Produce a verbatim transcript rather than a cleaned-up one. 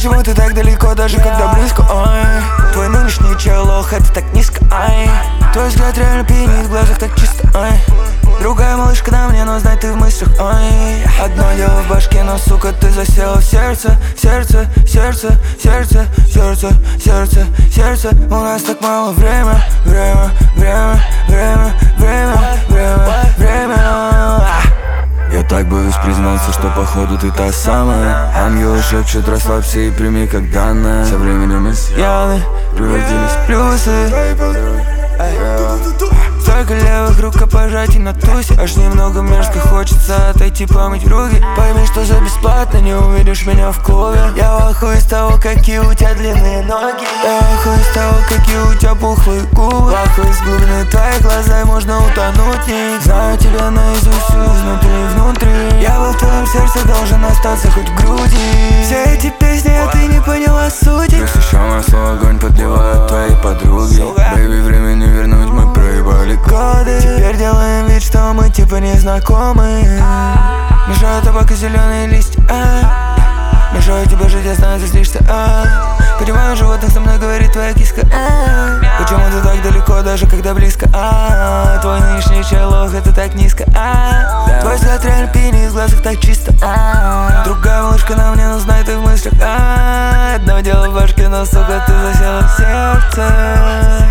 Почему ты так далеко, даже когда близко, ой? Твой нынешний челох, это так низко, ай. Твой взгляд реально пьянит, в глазах так чисто, ай. Другая малышка на мне, но знай, ты в мыслях, ой. Одно дело в башке, но, сука, ты засела в сердце. Сердце, сердце, сердце, сердце, сердце, сердце. У нас так мало время, время, время, время, время, время, время. Я так боюсь признаться, что походу ты та самая. Ангелы шепчут, расслабься и прими как данное. Со временем изъяны превратились в плюсы. Столько левых рукопожатий на тусе. Аж немного мерзко хочется отойти помыть руки. Пойми, что за бесплатно не увидишь меня в клубе. Я в ахуе с того, какие у тебя длинные ноги. Я в ахуе с того, какие у тебя пухлые губы. В ахуе с глубины твоих глаза, и можно утонуть в них. Знаю тебя наизусть изнутри и внутри. Я был в твоем сердце, должен остаться хоть в груди. Все эти песни, а ты не поняла сути. Если еще масло, огонь подливают твои подруги. Бэйби, время не вернуть, мы проебали годы. Теперь делаем вид, что мы типа незнакомые. Мешают табак и зеленые листья, а. Мешаю тебе жить, я знаю, ты злишься, а. Понимаю, животных со мной говорит твоя киска, а. Почему ты так далеко, даже когда близко, а. Твой нынешний челох, это так низко, а. Твой взгляд реально пьянит, в глазах так чисто, а. Другая малышка на мне, но знай, ты в мыслях, а. Одно дело в башке, но, сука, ты засела в сердце.